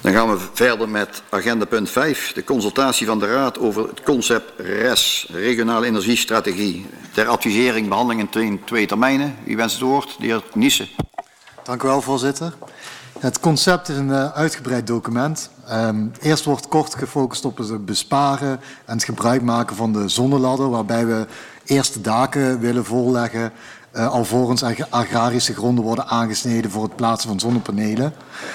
Dan gaan we verder met agenda punt 5, de consultatie van de Raad over het concept RES, Regionale Energiestrategie, ter advisering, behandeling in 2 termijnen. Wie wenst het woord? De heer Niesen. Dank u wel, voorzitter. Het concept is een uitgebreid document. Eerst wordt kort gefocust op het besparen en het gebruik maken van de zonneladder, waarbij we eerst de daken willen voorleggen, alvorens agrarische gronden worden aangesneden voor het plaatsen van zonnepanelen.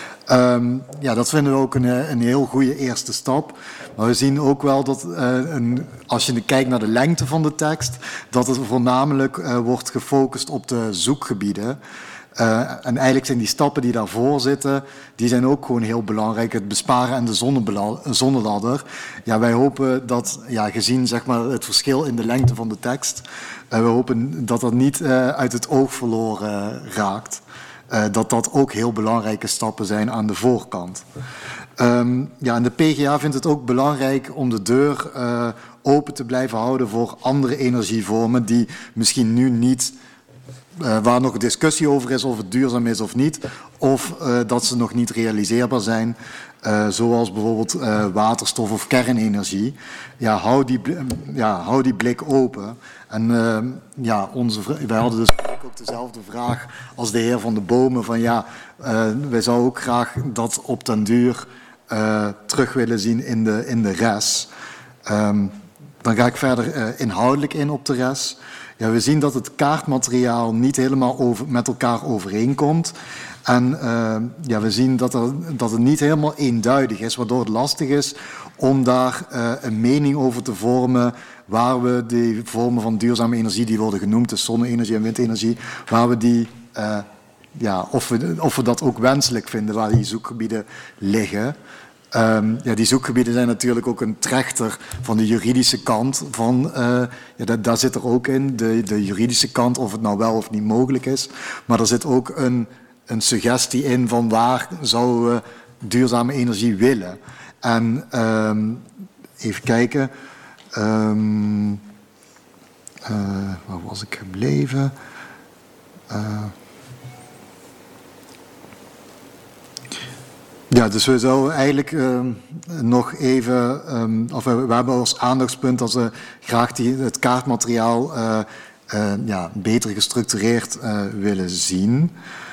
Ja, dat vinden we ook een heel goede eerste stap. Maar we zien ook wel dat als je kijkt naar de lengte van de tekst, dat het voornamelijk wordt gefocust op de zoekgebieden. En eigenlijk zijn die stappen die daarvoor zitten, die zijn ook gewoon heel belangrijk. Het besparen en de zonneladder. Ja, wij hopen dat, ja, gezien zeg maar, het verschil in de lengte van de tekst, we hopen dat dat niet uit het oog verloren raakt. Dat dat ook heel belangrijke stappen zijn aan de voorkant. Ja, en de PGA vindt het ook belangrijk om de deur open te blijven houden voor andere energievormen die misschien nu niet, waar nog discussie over is of het duurzaam is of niet, of dat ze nog niet realiseerbaar zijn, zoals bijvoorbeeld waterstof of kernenergie. Ja, hou die blik open. En ja, wij hadden dus ook dezelfde vraag als de heer Van de Bomen, van ja, wij zouden ook graag dat op den duur terug willen zien in de RES. Dan ga ik verder inhoudelijk in op de RES. Ja, we zien dat het kaartmateriaal niet helemaal met elkaar overeenkomt. En ja, we zien dat het niet helemaal eenduidig is, waardoor het lastig is om daar een mening over te vormen, waar we die vormen van duurzame energie die worden genoemd, dus zonne-energie en windenergie, waar we die, ja, of we dat ook wenselijk vinden, waar die zoekgebieden liggen. Ja, die zoekgebieden zijn natuurlijk ook een trechter van de juridische kant. Ja, daar zit er ook in, de juridische kant, of het nou wel of niet mogelijk is. Maar er zit ook een suggestie in van waar zouden we duurzame energie willen. En even kijken. Waar was ik gebleven? Ja, dus we zouden eigenlijk nog even, of we hebben als aandachtspunt dat we graag het kaartmateriaal ja, beter gestructureerd willen zien.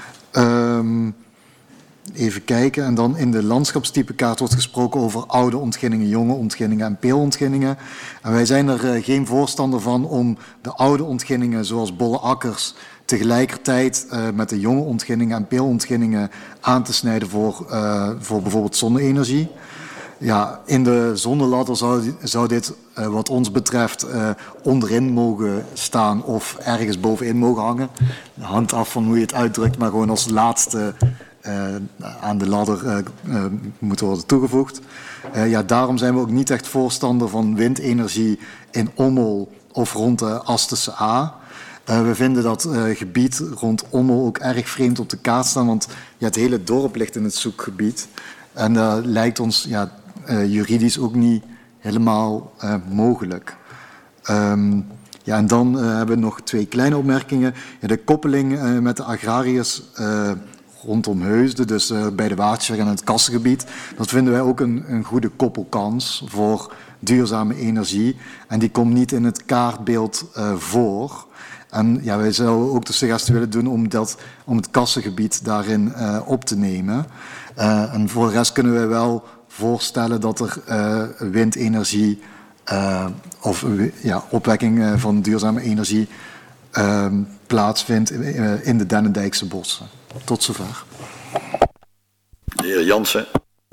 Even kijken, en dan in de landschapstypekaart wordt gesproken over oude ontginningen, jonge ontginningen en peelontginningen. En wij zijn er geen voorstander van om de oude ontginningen, zoals bolle akkers, tegelijkertijd met de jonge ontginningen en peelontginningen aan te snijden voor bijvoorbeeld zonne-energie. Ja, in de zonneladder zou dit wat ons betreft onderin mogen staan of ergens bovenin mogen hangen. Dat hangt af van hoe je het uitdrukt, maar gewoon als laatste aan de ladder moet worden toegevoegd. Ja, daarom zijn we ook niet echt voorstander van windenergie in Ommel of rond de Astense A. We vinden dat gebied rond Ommel ook erg vreemd op de kaart staan, want ja, het hele dorp ligt in het zoekgebied. En dat lijkt ons ja, juridisch ook niet helemaal mogelijk. Ja, en dan hebben we nog 2 kleine opmerkingen. Ja, de koppeling met de agrariërs rondom Heusden, dus bij de Waterweg en het Kassengebied, dat vinden wij ook een goede koppelkans voor duurzame energie. En die komt niet in het kaartbeeld voor. En ja, wij zouden ook de suggestie willen doen om het Kassengebied daarin op te nemen. En voor de rest kunnen wij wel voorstellen dat er windenergie of ja, opwekking van duurzame energie plaatsvindt in de Dennendijkse bossen. Tot zover. De heer Jansen.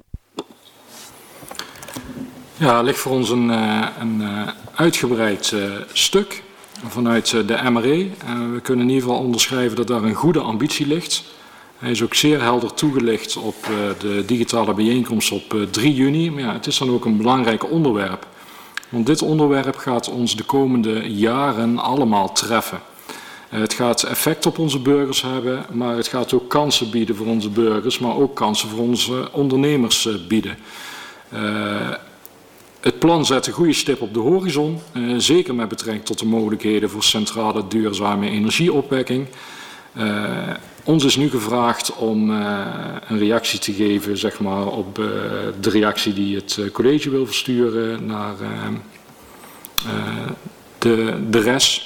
Ja, er ligt voor ons een uitgebreid stuk vanuit de MRE. We kunnen in ieder geval onderschrijven dat daar een goede ambitie ligt. Hij is ook zeer helder toegelicht op de digitale bijeenkomst op 3 juni. Maar ja, het is dan ook een belangrijk onderwerp. Want dit onderwerp gaat ons de komende jaren allemaal treffen. Het gaat effect op onze burgers hebben, maar het gaat ook kansen bieden voor onze burgers, maar ook kansen voor onze ondernemers bieden. Het plan zet een goede stip op de horizon, zeker met betrekking tot de mogelijkheden voor centrale duurzame energieopwekking. Ons is nu gevraagd om een reactie te geven, zeg maar, op de reactie die het college wil versturen naar de RES.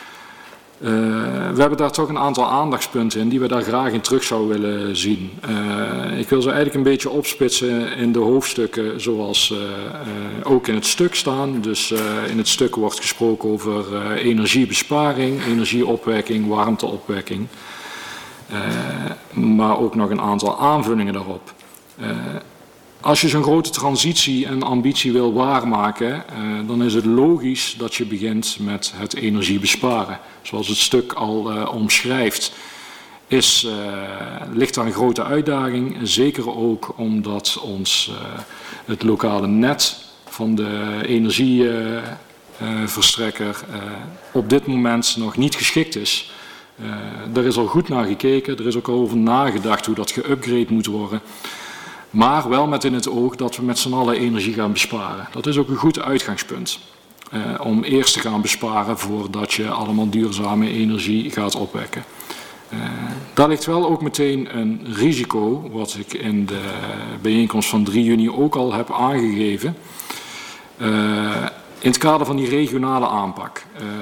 We hebben daar toch een aantal aandachtspunten in die we daar graag in terug zouden willen zien. Ik wil ze eigenlijk een beetje opsplitsen in de hoofdstukken zoals ook in het stuk staan. Dus in het stuk wordt gesproken over energiebesparing, energieopwekking, warmteopwekking. Maar ook nog een aantal aanvullingen daarop. Als je zo'n grote transitie en ambitie wil waarmaken, dan is het logisch dat je begint met het energiebesparen. Zoals het stuk al omschrijft, ligt daar een grote uitdaging. Zeker ook omdat het lokale net van de energieverstrekker op dit moment nog niet geschikt is. Daar is al goed naar gekeken, er is ook al over nagedacht hoe dat geüpgrade moet worden. Maar wel met in het oog dat we met z'n allen energie gaan besparen. Dat is ook een goed uitgangspunt. Om eerst te gaan besparen voordat je allemaal duurzame energie gaat opwekken. Daar ligt wel ook meteen een risico, wat ik in de bijeenkomst van 3 juni ook al heb aangegeven. In het kader van die regionale aanpak.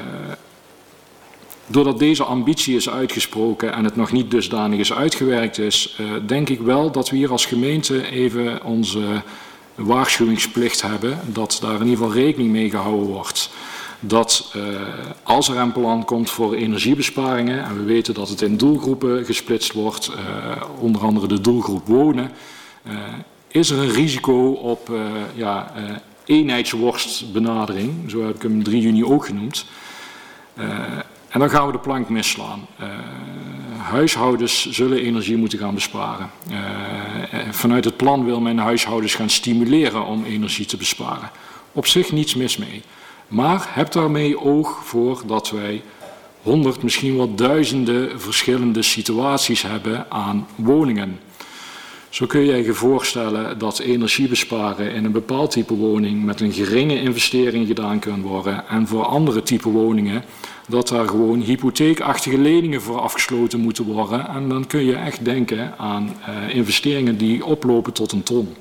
Doordat deze ambitie is uitgesproken en het nog niet dusdanig is uitgewerkt is, denk ik wel dat we hier als gemeente even onze waarschuwingsplicht hebben, dat daar in ieder geval rekening mee gehouden wordt. Dat als er een plan komt voor energiebesparingen, en we weten dat het in doelgroepen gesplitst wordt, onder andere de doelgroep wonen, is er een risico op eenheidsworstbenadering, zo heb ik hem 3 juni ook genoemd. En dan gaan we de plank misslaan. Huishoudens zullen energie moeten gaan besparen. Vanuit het plan wil men huishoudens gaan stimuleren om energie te besparen. Op zich niets mis mee. Maar heb daarmee oog voor dat wij 100, misschien wel duizenden verschillende situaties hebben aan woningen. Zo kun je je voorstellen dat energie besparen in een bepaald type woning met een geringe investering gedaan kan worden. En voor andere type woningen dat daar gewoon hypotheekachtige leningen voor afgesloten moeten worden. En dan kun je echt denken aan investeringen die oplopen tot 1 ton.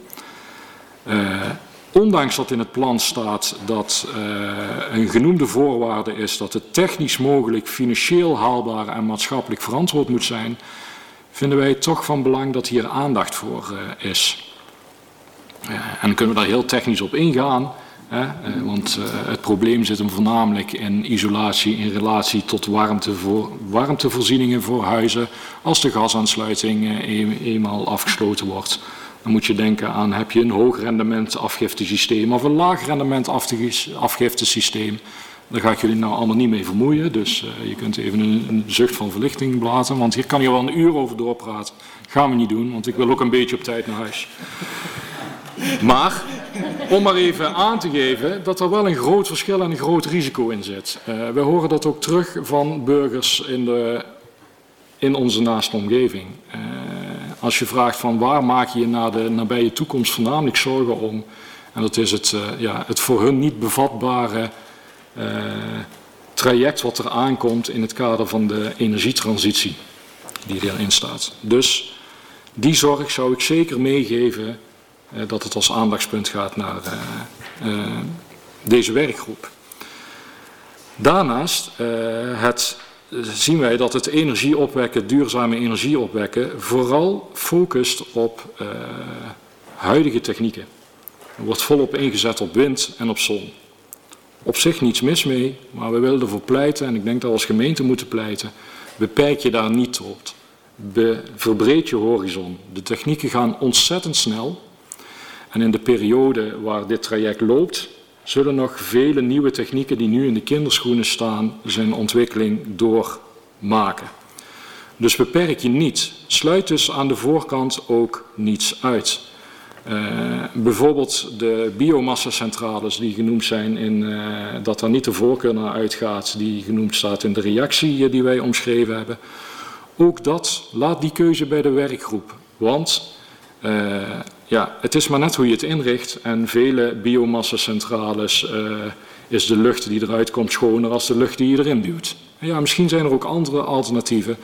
Ondanks dat in het plan staat dat een genoemde voorwaarde is dat het technisch mogelijk, financieel haalbaar en maatschappelijk verantwoord moet zijn, vinden wij het toch van belang dat hier aandacht voor is. En dan kunnen we daar heel technisch op ingaan, want het probleem zit hem voornamelijk in isolatie in relatie tot warmtevoorzieningen voor huizen. Als de gasaansluiting eenmaal afgesloten wordt, dan moet je denken aan, heb je een hoog rendement afgiftesysteem of een laag rendement afgiftesysteem. Daar ga ik jullie nou allemaal niet mee vermoeien, dus je kunt even een zucht van verlichting blazen, want hier kan je wel 1 uur over doorpraten. Gaan we niet doen, want ik wil ook een beetje op tijd naar huis. Maar, om maar even aan te geven dat er wel een groot verschil en een groot risico in zit. We horen dat ook terug van burgers in onze naaste omgeving. Als je vraagt van waar maak je naar de nabije toekomst voornamelijk zorgen om, en dat is het voor hun niet bevatbare traject wat er aankomt in het kader van de energietransitie die erin staat. Dus die zorg zou ik zeker meegeven dat het als aandachtspunt gaat naar deze werkgroep. Daarnaast zien wij dat het energieopwekken, duurzame energieopwekken, vooral focust op huidige technieken. Er wordt volop ingezet op wind en op zon. Op zich niets mis mee, maar we willen ervoor pleiten, en ik denk dat we als gemeente moeten pleiten, beperk je daar niet tot. Verbreed je horizon. De technieken gaan ontzettend snel. En in de periode waar dit traject loopt, zullen nog vele nieuwe technieken die nu in de kinderschoenen staan, zijn ontwikkeling doormaken. Dus beperk je niet. Sluit dus aan de voorkant ook niets uit. Bijvoorbeeld de biomassa-centrales die genoemd zijn, dat daar niet de voorkeur naar uitgaat, die genoemd staat in de reactie die wij omschreven hebben. Ook dat, laat die keuze bij de werkgroep. Want het is maar net hoe je het inricht. En vele biomassa-centrales is de lucht die eruit komt schoner als de lucht die je erin duwt. En ja, misschien zijn er ook andere alternatieven.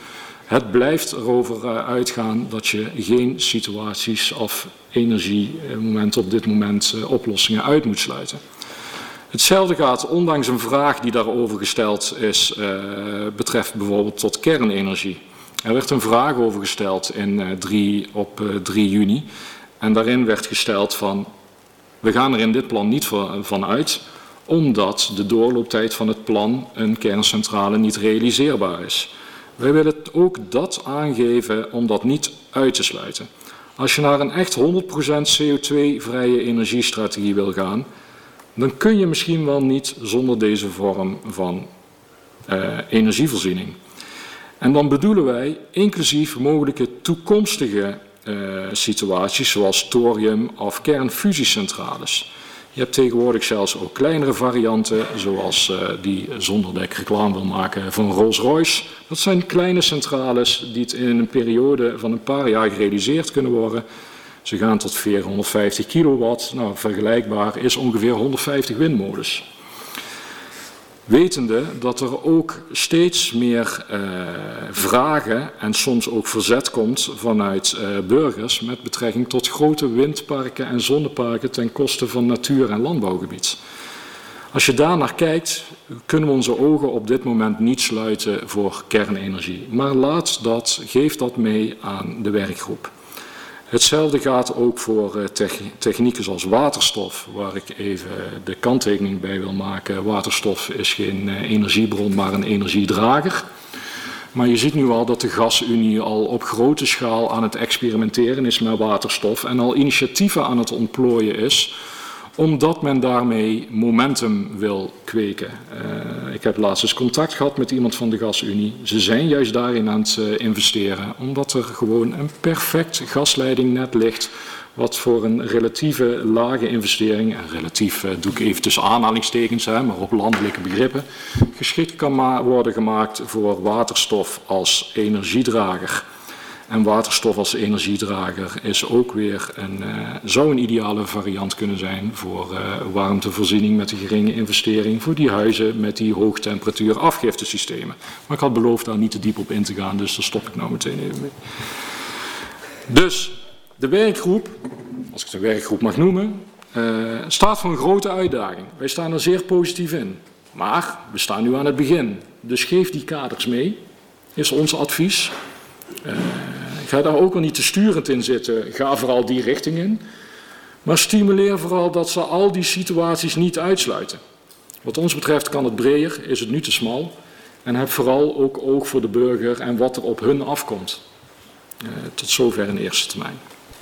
Het blijft erover uitgaan dat je geen situaties of energiemomenten op dit moment oplossingen uit moet sluiten. Hetzelfde gaat, ondanks een vraag die daarover gesteld is, betreft bijvoorbeeld tot kernenergie. Er werd een vraag over gesteld op 3 juni en daarin werd gesteld van, we gaan er in dit plan niet van uit, omdat de doorlooptijd van het plan een kerncentrale niet realiseerbaar is. Wij willen ook dat aangeven om dat niet uit te sluiten. Als je naar een echt 100% CO2-vrije energiestrategie wil gaan, dan kun je misschien wel niet zonder deze vorm van energievoorziening. En dan bedoelen wij inclusief mogelijke toekomstige situaties zoals thorium- of kernfusiecentrales. Je hebt tegenwoordig zelfs ook kleinere varianten, zoals die, zonder dat ik reclame wil maken, van Rolls-Royce. Dat zijn kleine centrales die het in een periode van een paar jaar gerealiseerd kunnen worden. Ze gaan tot 450 kilowatt. Nou, vergelijkbaar is ongeveer 150 windmolens. Wetende dat er ook steeds meer vragen en soms ook verzet komt vanuit burgers met betrekking tot grote windparken en zonneparken ten koste van natuur- en landbouwgebied. Als je daar naar kijkt, kunnen we onze ogen op dit moment niet sluiten voor kernenergie. Maar geef dat mee aan de werkgroep. Hetzelfde gaat ook voor technieken zoals waterstof, waar ik even de kanttekening bij wil maken. Waterstof is geen energiebron, maar een energiedrager. Maar je ziet nu al dat de Gasunie al op grote schaal aan het experimenteren is met waterstof en al initiatieven aan het ontplooien is, omdat men daarmee momentum wil kweken. Ik heb laatst eens contact gehad met iemand van de Gasunie. Ze zijn juist daarin aan het investeren, omdat er gewoon een perfect gasleidingnet ligt, wat voor een relatieve lage investering, en relatief doe ik even tussen aanhalingstekens, maar op landelijke begrippen, geschikt kan worden gemaakt voor waterstof als energiedrager. En waterstof als energiedrager is ook weer zou een ideale variant kunnen zijn voor warmtevoorziening met een geringe investering voor die huizen met die hoogtemperatuur afgiftesystemen. Maar ik had beloofd daar niet te diep op in te gaan, dus daar stop ik nou meteen even mee. Dus de werkgroep, als ik de werkgroep mag noemen, staat voor een grote uitdaging. Wij staan er zeer positief in. Maar we staan nu aan het begin. Dus geef die kaders mee, is ons advies. Ga daar ook al niet te sturend in zitten. Ga vooral die richting in. Maar stimuleer vooral dat ze al die situaties niet uitsluiten. Wat ons betreft kan het breder, is het nu te smal. En heb vooral ook oog voor de burger en wat er op hun afkomt. Tot zover in eerste termijn.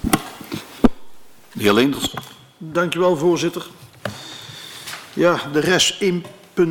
De heer Leenders. Dank u wel, voorzitter. Ja, de RES 1.0.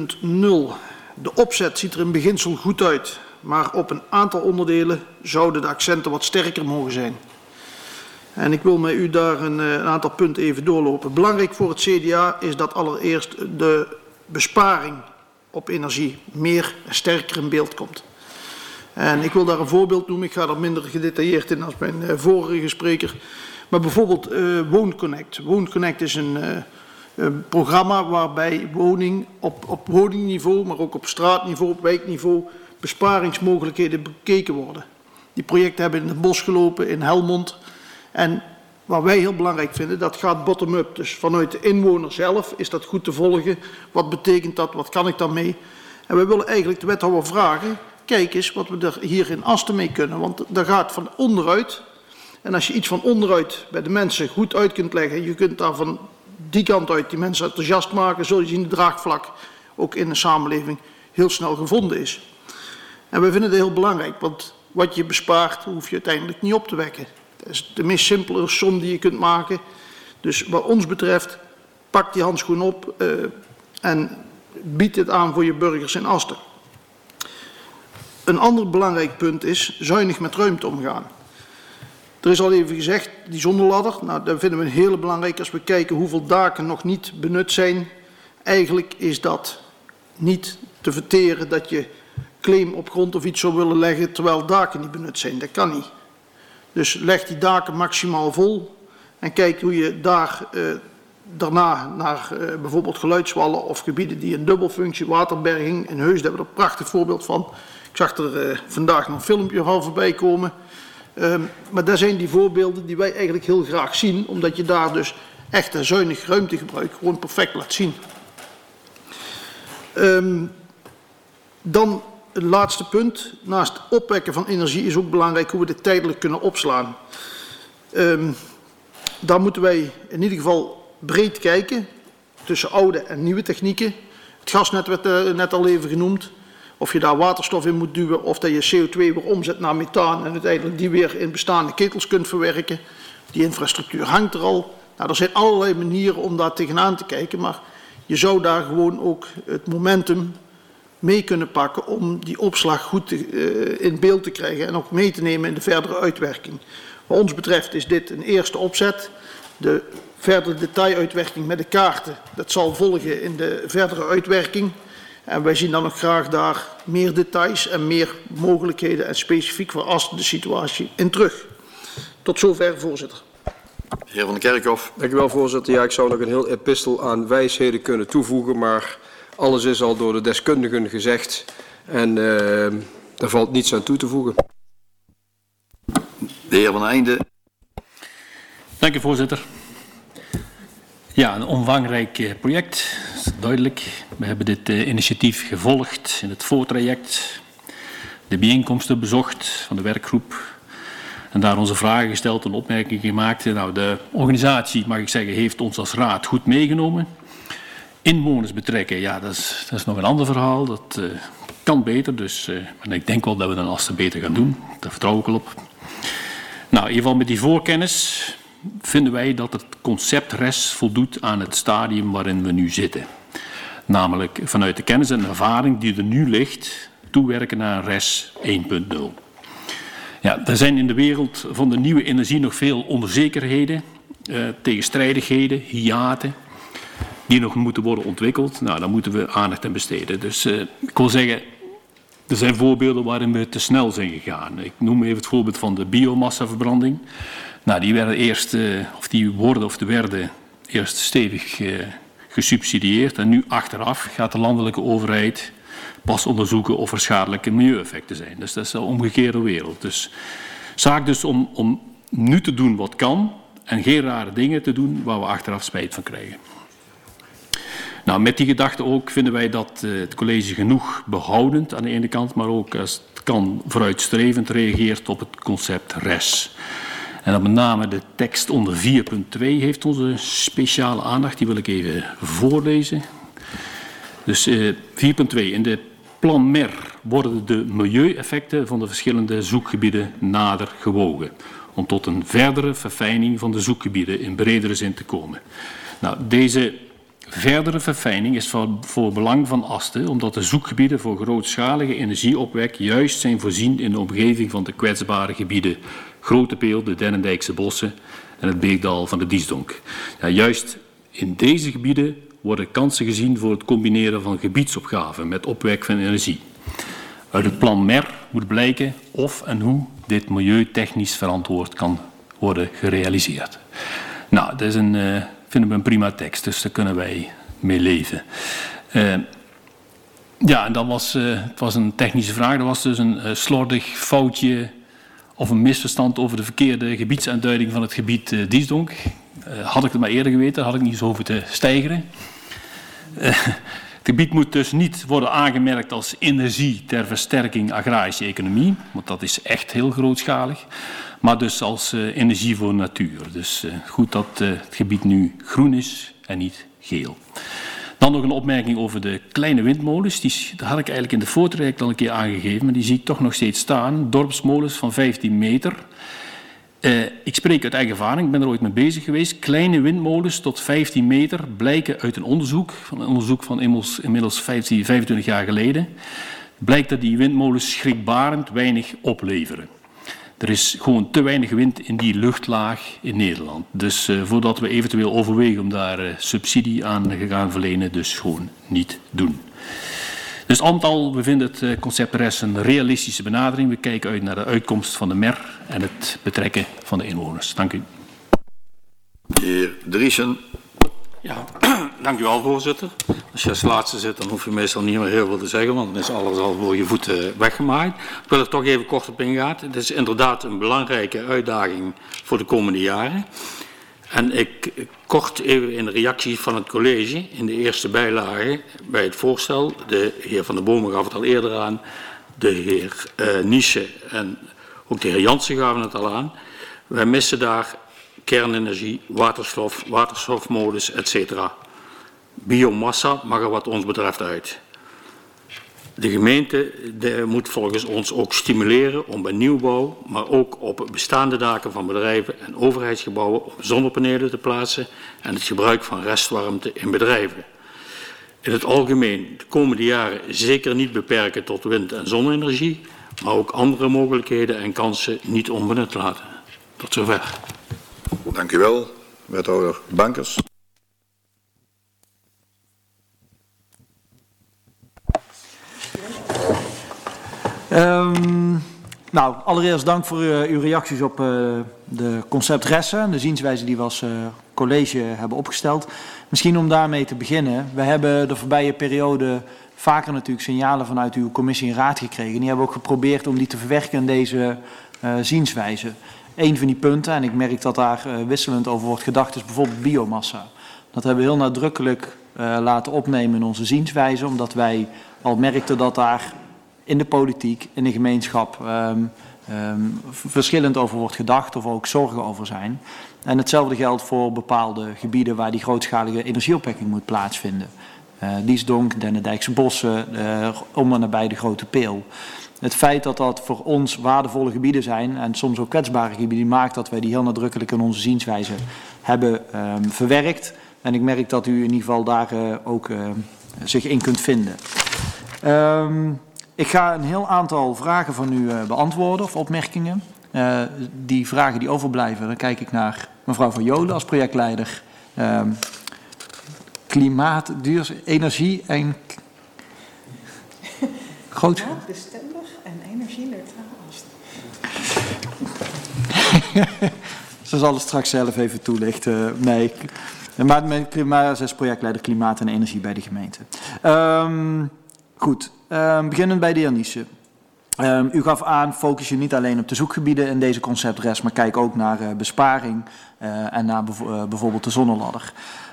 De opzet ziet er in beginsel goed uit. Maar op een aantal onderdelen zouden de accenten wat sterker mogen zijn. En ik wil met u daar een aantal punten even doorlopen. Belangrijk voor het CDA is dat allereerst de besparing op energie meer en sterker in beeld komt. En ik wil daar een voorbeeld noemen. Ik ga er minder gedetailleerd in als mijn vorige spreker. Maar bijvoorbeeld WoonConnect. WoonConnect is een programma waarbij woning op woningniveau, maar ook op straatniveau, op wijkniveau, besparingsmogelijkheden bekeken worden. Die projecten hebben in het bos gelopen, in Helmond. En wat wij heel belangrijk vinden, dat gaat bottom-up. Dus vanuit de inwoner zelf is dat goed te volgen. Wat betekent dat? Wat kan ik daarmee? En wij willen eigenlijk de wethouder vragen, kijk eens wat we er hier in Asten mee kunnen. Want dat gaat van onderuit. En als je iets van onderuit bij de mensen goed uit kunt leggen, je kunt daar van die kant uit die mensen enthousiast maken, zul je zien de draagvlak ook in de samenleving heel snel gevonden is. En wij vinden het heel belangrijk, want wat je bespaart, hoef je uiteindelijk niet op te wekken. Dat is de meest simpele som die je kunt maken. Dus wat ons betreft, pak die handschoen op en bied dit aan voor je burgers in Asten. Een ander belangrijk punt is zuinig met ruimte omgaan. Er is al even gezegd, die zonneladder, nou, dat vinden we heel belangrijk als we kijken hoeveel daken nog niet benut zijn. Eigenlijk is dat niet te verteren dat je claim op grond of iets zou willen leggen terwijl daken niet benut zijn. Dat kan niet. Dus leg die daken maximaal vol en kijk hoe je daar daarna naar bijvoorbeeld geluidswallen of gebieden die een dubbelfunctie, waterberging, in Heus, daar hebben we er een prachtig voorbeeld van. Ik zag er vandaag nog een filmpje van voorbij komen. Maar dat zijn die voorbeelden die wij eigenlijk heel graag zien, omdat je daar dus echt een zuinig ruimtegebruik gewoon perfect laat zien. Dan het laatste punt. Naast het opwekken van energie is ook belangrijk hoe we dit tijdelijk kunnen opslaan. Daar moeten wij in ieder geval breed kijken tussen oude en nieuwe technieken. Het gasnet werd net al even genoemd. Of je daar waterstof in moet duwen of dat je CO2 weer omzet naar methaan en uiteindelijk die weer in bestaande ketels kunt verwerken. Die infrastructuur hangt er al. Nou, er zijn allerlei manieren om daar tegenaan te kijken, maar je zou daar gewoon ook het momentum mee kunnen pakken om die opslag goed in beeld te krijgen en ook mee te nemen in de verdere uitwerking. Wat ons betreft is dit een eerste opzet. De verdere detailuitwerking met de kaarten, dat zal volgen in de verdere uitwerking. En wij zien dan nog graag daar meer details en meer mogelijkheden en specifiek voor de situatie in terug. Tot zover, voorzitter. Heer Van den Kerkhof. Dank u wel, voorzitter. Ja, ik zou nog een heel epistel aan wijsheden kunnen toevoegen, maar alles is al door de deskundigen gezegd en daar valt niets aan toe te voegen. De heer Van Einde. Dank u, voorzitter. Ja, een omvangrijk project, dat is duidelijk. We hebben dit initiatief gevolgd in het voortraject, de bijeenkomsten bezocht van de werkgroep en daar onze vragen gesteld en opmerkingen gemaakt. Nou, de organisatie, mag ik zeggen, heeft ons als raad goed meegenomen. Inwoners betrekken, ja, dat is nog een ander verhaal. Dat kan beter, dus en ik denk wel dat we dan als ze beter gaan doen. Daar vertrouw ik wel op. Nou, in ieder geval met die voorkennis vinden wij dat het concept RES voldoet aan het stadium waarin we nu zitten. Namelijk vanuit de kennis en ervaring die er nu ligt, toewerken naar RES 1.0. Ja, er zijn in de wereld van de nieuwe energie nog veel onzekerheden, tegenstrijdigheden, hiaten, die nog moeten worden ontwikkeld. Nou, daar moeten we aandacht aan besteden. Dus ik wil zeggen, er zijn voorbeelden waarin we te snel zijn gegaan. Ik noem even het voorbeeld van de biomassaverbranding. Nou, die werden eerst, werden eerst stevig gesubsidieerd en nu achteraf gaat de landelijke overheid pas onderzoeken of er schadelijke milieueffecten zijn. Dus dat is de omgekeerde wereld. Dus zaak dus om nu te doen wat kan en geen rare dingen te doen waar we achteraf spijt van krijgen. Nou, met die gedachte ook vinden wij dat het college genoeg behoudend aan de ene kant, maar ook als het kan vooruitstrevend reageert op het concept RES. En dan met name de tekst onder 4.2 heeft onze speciale aandacht. Die wil ik even voorlezen. Dus 4.2. In de plan MER worden de milieueffecten van de verschillende zoekgebieden nader gewogen. Om tot een verdere verfijning van de zoekgebieden in bredere zin te komen. Nou, deze verdere verfijning is voor belang van Asten, omdat de zoekgebieden voor grootschalige energieopwek juist zijn voorzien in de omgeving van de kwetsbare gebieden Grote Peel, de Dennendijkse bossen en het beekdal van de Diesdonk. Ja, juist in deze gebieden worden kansen gezien voor het combineren van gebiedsopgaven met opwek van energie. Uit het plan MER moet blijken of en hoe dit milieutechnisch verantwoord kan worden gerealiseerd. Nou, dat is vinden we een prima tekst, dus daar kunnen wij mee leven. Ja, en dan het was een technische vraag. Er was dus een slordig foutje of een misverstand over de verkeerde gebiedsaanduiding van het gebied Diesdonk. Had ik het maar eerder geweten, had ik niet zo hoeven te steigeren. Het gebied moet dus niet worden aangemerkt als energie ter versterking agrarische economie, want dat is echt heel grootschalig, maar dus als energie voor natuur. Dus goed dat het gebied nu groen is en niet geel. Dan nog een opmerking over de kleine windmolens. Dat had ik eigenlijk in de voortraject al een keer aangegeven, maar die zie ik toch nog steeds staan. Dorpsmolens van 15 meter. Ik spreek uit eigen ervaring, ik ben er ooit mee bezig geweest. Kleine windmolens tot 15 meter blijken uit een onderzoek van inmiddels 25 jaar geleden, blijkt dat die windmolens schrikbarend weinig opleveren. Er is gewoon te weinig wind in die luchtlaag in Nederland. Dus voordat we eventueel overwegen om daar subsidie aan te gaan verlenen, dus gewoon niet doen. Dus al met al, we vinden het concept RES een realistische benadering. We kijken uit naar de uitkomst van de MER en het betrekken van de inwoners. Dank u. De heer Driessen. Ja, dank u wel, voorzitter. Als je als laatste zit, dan hoef je meestal niet meer heel veel te zeggen, want dan is alles al voor je voeten weggemaaid. Ik wil er toch even kort op ingaan. Het is inderdaad een belangrijke uitdaging voor de komende jaren. En ik kort even in reactie van het college in de eerste bijlage bij het voorstel. De heer Van der Bomen gaf het al eerder aan, de heer Niesen en ook de heer Jansen gaven het al aan. Wij missen daar kernenergie, waterstof, waterstofmodus, etc. Biomassa mag er wat ons betreft uit. De gemeente moet volgens ons ook stimuleren om bij nieuwbouw, maar ook op bestaande daken van bedrijven en overheidsgebouwen op zonnepanelen te plaatsen en het gebruik van restwarmte in bedrijven. In het algemeen de komende jaren zeker niet beperken tot wind- en zonne-energie, maar ook andere mogelijkheden en kansen niet onbenut laten. Tot zover. Dank u wel, wethouder Bankers. Nou, allereerst dank voor uw reacties op de concept ressen en de zienswijze die we als college hebben opgesteld. Misschien om daarmee te beginnen. We hebben de voorbije periode vaker natuurlijk signalen vanuit uw commissie en raad gekregen. Die hebben we ook geprobeerd om die te verwerken in deze zienswijze. Een van die punten, en ik merk dat daar wisselend over wordt gedacht, is bijvoorbeeld biomassa. Dat hebben we heel nadrukkelijk laten opnemen in onze zienswijze, omdat wij al merkten dat daar in de politiek, in de gemeenschap, verschillend over wordt gedacht of ook zorgen over zijn. En hetzelfde geldt voor bepaalde gebieden waar die grootschalige energieopwekking moet plaatsvinden. Diesdonk, Dennendijkse bossen, om en nabij de Grote Peel. Het feit dat dat voor ons waardevolle gebieden zijn en soms ook kwetsbare gebieden maakt dat wij die heel nadrukkelijk in onze zienswijze hebben verwerkt. En ik merk dat u in ieder geval daar ook zich in kunt vinden. Ik ga een heel aantal vragen van u beantwoorden of opmerkingen. Die vragen die overblijven, dan kijk ik naar mevrouw Van Jolen als projectleider. Klimaat, energie en klimaatbestendig en energie-neutraal. Ze zal het straks zelf even toelichten. Nee, maar ze is projectleider klimaat en energie bij de gemeente. Goed, beginnend bij de heer Niesen. U gaf aan, focus je niet alleen op de zoekgebieden in deze conceptres, maar kijk ook naar besparing en naar bijvoorbeeld de zonneladder.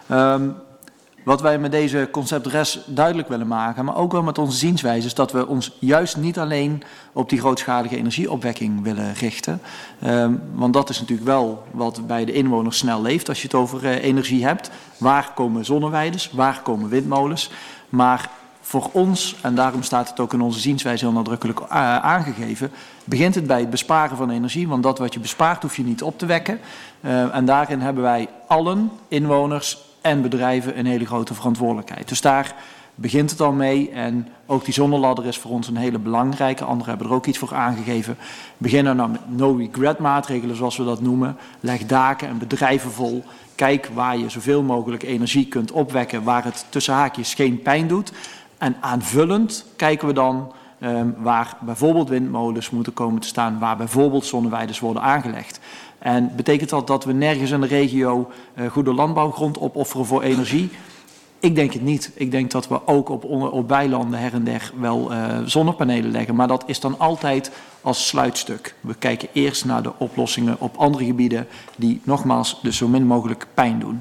Wat wij met deze conceptres duidelijk willen maken, maar ook wel met onze zienswijze, is dat we ons juist niet alleen op die grootschalige energieopwekking willen richten. Want dat is natuurlijk wel wat bij de inwoners snel leeft als je het over energie hebt. Waar komen zonneweiders, waar komen windmolens? Maar voor ons, en daarom staat het ook in onze zienswijze heel nadrukkelijk aangegeven, begint het bij het besparen van energie, want dat wat je bespaart hoef je niet op te wekken. En daarin hebben wij allen, inwoners en bedrijven, een hele grote verantwoordelijkheid. Dus daar begint het al mee en ook die zonneladder is voor ons een hele belangrijke. Anderen hebben er ook iets voor aangegeven. Beginnen nou met no-regret maatregelen, zoals we dat noemen. Leg daken en bedrijven vol. Kijk waar je zoveel mogelijk energie kunt opwekken, waar het tussen haakjes geen pijn doet. En aanvullend kijken we dan waar bijvoorbeeld windmolens moeten komen te staan, waar bijvoorbeeld zonneweiders worden aangelegd. En betekent dat we nergens in de regio goede landbouwgrond opofferen voor energie? Ik denk het niet. Ik denk dat we ook op weilanden her en der wel zonnepanelen leggen. Maar dat is dan altijd als sluitstuk. We kijken eerst naar de oplossingen op andere gebieden die nogmaals dus zo min mogelijk pijn doen.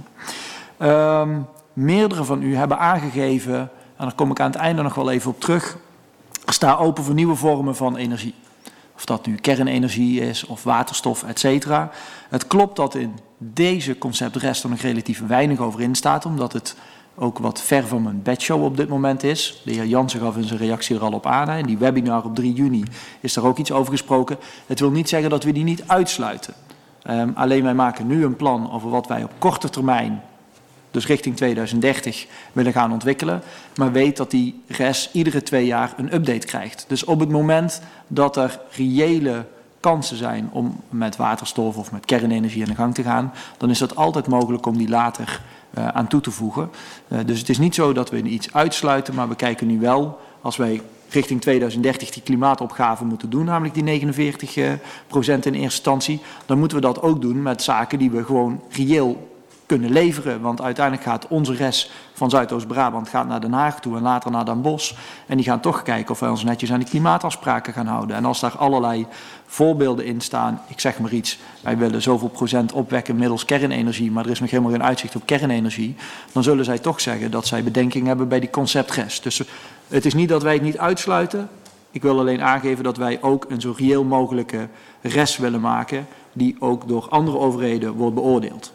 Meerdere van u hebben aangegeven, en daar kom ik aan het einde nog wel even op terug, sta open voor nieuwe vormen van energie. Of dat nu kernenergie is of waterstof, et cetera. Het klopt dat in deze conceptres er nog relatief weinig over in staat, omdat het ook wat ver van mijn bedshow op dit moment is. De heer Jansen gaf in zijn reactie er al op aan. In die webinar op 3 juni is er ook iets over gesproken. Het wil niet zeggen dat we die niet uitsluiten. Alleen wij maken nu een plan over wat wij op korte termijn, dus richting 2030, willen gaan ontwikkelen. Maar weet dat die RES iedere 2 jaar een update krijgt. Dus op het moment dat er reële kansen zijn om met waterstof of met kernenergie aan de gang te gaan, dan is dat altijd mogelijk om die later aan toe te voegen. Dus het is niet zo dat we iets uitsluiten, maar we kijken nu wel, als wij richting 2030 die klimaatopgave moeten doen, namelijk die 49% in eerste instantie, dan moeten we dat ook doen met zaken die we gewoon reëel kunnen leveren. Want uiteindelijk gaat onze RES van Zuidoost-Brabant naar Den Haag toe en later naar Den Bosch. En die gaan toch kijken of wij ons netjes aan de klimaatafspraken gaan houden. En als daar allerlei voorbeelden in staan, ik zeg maar iets, wij willen zoveel procent opwekken middels kernenergie, maar er is nog helemaal geen uitzicht op kernenergie, dan zullen zij toch zeggen dat zij bedenking hebben bij die concept RES. Dus het is niet dat wij het niet uitsluiten. Ik wil alleen aangeven dat wij ook een zo reëel mogelijke RES willen maken, die ook door andere overheden wordt beoordeeld.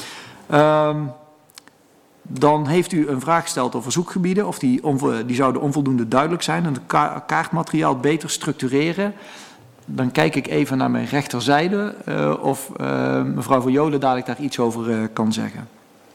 Dan heeft u een vraag gesteld over zoekgebieden, of die zouden onvoldoende duidelijk zijn en het kaartmateriaal beter structureren. Dan kijk ik even naar mijn rechterzijde of mevrouw Van Jolen dadelijk daar iets over kan zeggen.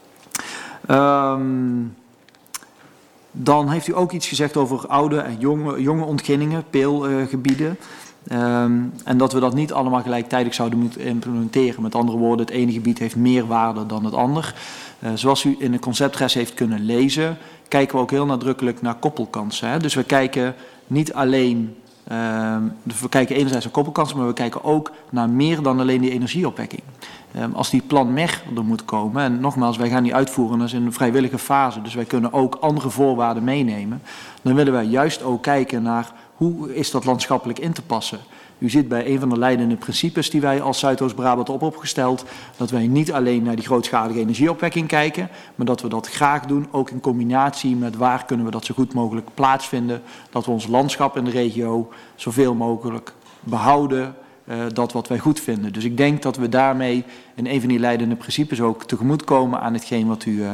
Dan heeft u ook iets gezegd over oude en jonge ontginningen, peelgebieden. En dat we dat niet allemaal gelijktijdig zouden moeten implementeren. Met andere woorden, het ene gebied heeft meer waarde dan het ander. Zoals u in de conceptres heeft kunnen lezen, kijken we ook heel nadrukkelijk naar koppelkansen. Hè? Dus we kijken niet alleen, we kijken enerzijds naar koppelkansen, maar we kijken ook naar meer dan alleen die energieopwekking. Als die plan MER er moet komen, en nogmaals, wij gaan die uitvoeren, dat is in een vrijwillige fase, dus wij kunnen ook andere voorwaarden meenemen, dan willen wij juist ook kijken naar hoe is dat landschappelijk in te passen. U ziet bij een van de leidende principes die wij als Zuidoost-Brabant opgesteld, dat wij niet alleen naar die grootschalige energieopwekking kijken, maar dat we dat graag doen, ook in combinatie met waar kunnen we dat zo goed mogelijk plaatsvinden, dat we ons landschap in de regio zoveel mogelijk behouden, dat wat wij goed vinden. Dus ik denk dat we daarmee in een van die leidende principes ook tegemoetkomen aan hetgeen wat u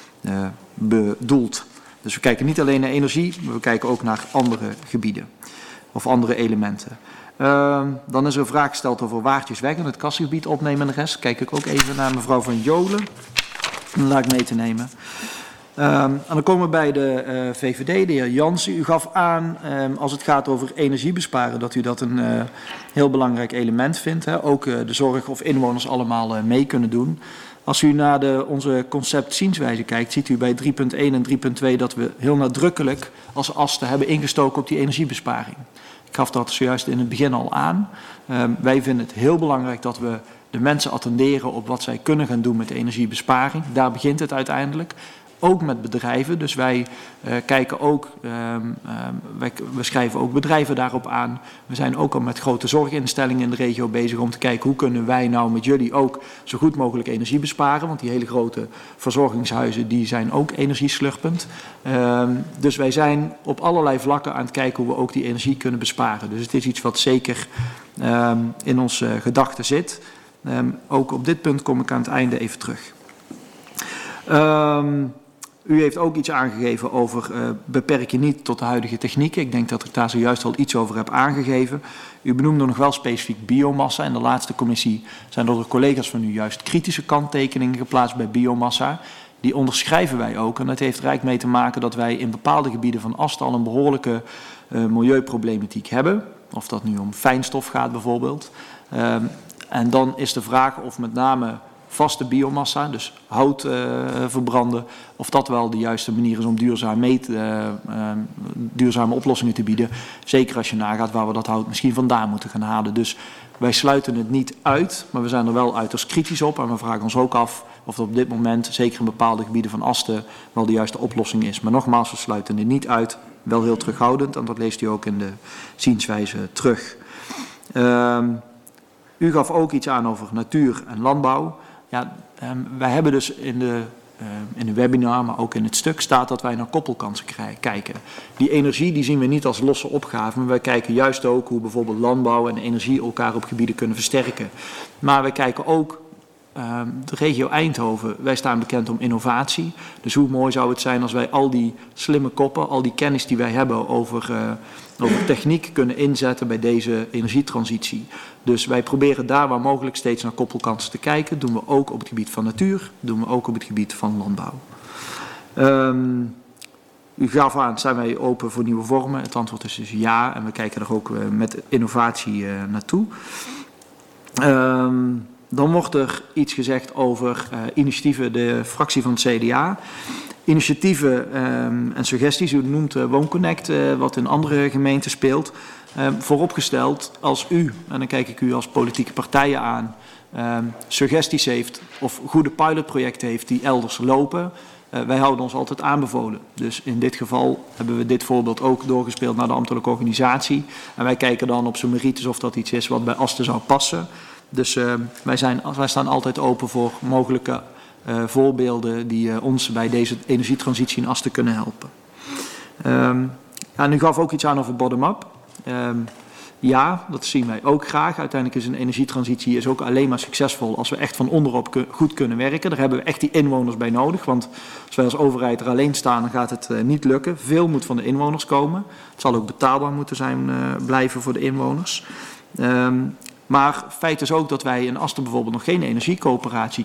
bedoelt. Dus we kijken niet alleen naar energie, maar we kijken ook naar andere gebieden of andere elementen. Dan is er een vraag gesteld over Waardjesweg en het kassengebied opnemen en de rest. Kijk ik ook even naar mevrouw Van Jolen. Dan laat ik mee te nemen. En dan komen we bij de VVD, de heer Jansen. U gaf aan, als het gaat over energiebesparen, dat u dat een heel belangrijk element vindt. Hè? Ook de zorg of inwoners allemaal mee kunnen doen. Als u naar onze conceptzienswijze kijkt, ziet u bij 3.1 en 3.2 dat we heel nadrukkelijk als asten hebben ingestoken op die energiebesparing. Ik gaf dat zojuist in het begin al aan. Wij vinden het heel belangrijk dat we de mensen attenderen op wat zij kunnen gaan doen met de energiebesparing. Daar begint het uiteindelijk. Ook met bedrijven. Dus wij kijken ook, we schrijven ook bedrijven daarop aan. We zijn ook al met grote zorginstellingen in de regio bezig om te kijken hoe kunnen wij nou met jullie ook zo goed mogelijk energie besparen. Want die hele grote verzorgingshuizen die zijn ook energieslurpend. Dus wij zijn op allerlei vlakken aan het kijken hoe we ook die energie kunnen besparen. Dus het is iets wat zeker in onze gedachten zit. Ook op dit punt kom ik aan het einde even terug. U heeft ook iets aangegeven over beperk je niet tot de huidige technieken. Ik denk dat ik daar zojuist al iets over heb aangegeven. U benoemde nog wel specifiek biomassa. In de laatste commissie zijn door de collega's van u juist kritische kanttekeningen geplaatst bij biomassa. Die onderschrijven wij ook. En dat heeft er eigenlijk mee te maken dat wij in bepaalde gebieden van Ast al een behoorlijke milieuproblematiek hebben. Of dat nu om fijnstof gaat bijvoorbeeld. En dan is de vraag of met name vaste biomassa, dus hout verbranden, of dat wel de juiste manier is om duurzame oplossingen te bieden. Zeker als je nagaat waar we dat hout misschien vandaan moeten gaan halen. Dus wij sluiten het niet uit, maar we zijn er wel uiterst kritisch op. En we vragen ons ook af of dat op dit moment, zeker in bepaalde gebieden van Asten, wel de juiste oplossing is. Maar nogmaals, we sluiten het niet uit. Wel heel terughoudend, en dat leest u ook in de zienswijze terug. U gaf ook iets aan over natuur en landbouw. Ja, wij hebben dus in de webinar, maar ook in het stuk staat dat wij naar koppelkansen kijken. Die energie die zien we niet als losse opgave, maar wij kijken juist ook hoe bijvoorbeeld landbouw en energie elkaar op gebieden kunnen versterken. Maar wij kijken ook de regio Eindhoven, wij staan bekend om innovatie. Dus hoe mooi zou het zijn als wij al die slimme koppen, al die kennis die wij hebben over techniek kunnen inzetten bij deze energietransitie. Dus wij proberen daar waar mogelijk steeds naar koppelkansen te kijken. Doen we ook op het gebied van natuur, doen we ook op het gebied van landbouw. U gaf aan, zijn wij open voor nieuwe vormen? Het antwoord is dus ja en we kijken er ook met innovatie naartoe. Dan wordt er iets gezegd over initiatieven, de fractie van het CDA. Initiatieven en suggesties, u noemt WoonConnect, wat in andere gemeenten speelt. Vooropgesteld, als u, en dan kijk ik u als politieke partijen aan, suggesties heeft of goede pilotprojecten heeft die elders lopen, wij houden ons altijd aanbevolen. Dus in dit geval hebben we dit voorbeeld ook doorgespeeld naar de ambtelijke organisatie. En wij kijken dan op zijn merites of dat iets is wat bij Asten zou passen. Dus wij staan altijd open voor mogelijke voorbeelden die ons bij deze energietransitie in Asten kunnen helpen. Nu gaf ook iets aan over bottom-up. Ja, dat zien wij ook graag. Uiteindelijk is een energietransitie ook alleen maar succesvol als we echt van onderop goed kunnen werken. Daar hebben we echt die inwoners bij nodig. Want als wij als overheid er alleen staan, dan gaat het niet lukken. Veel moet van de inwoners komen. Het zal ook betaalbaar moeten zijn blijven voor de inwoners. Maar feit is ook dat wij in Asten bijvoorbeeld nog geen energiecoöperatie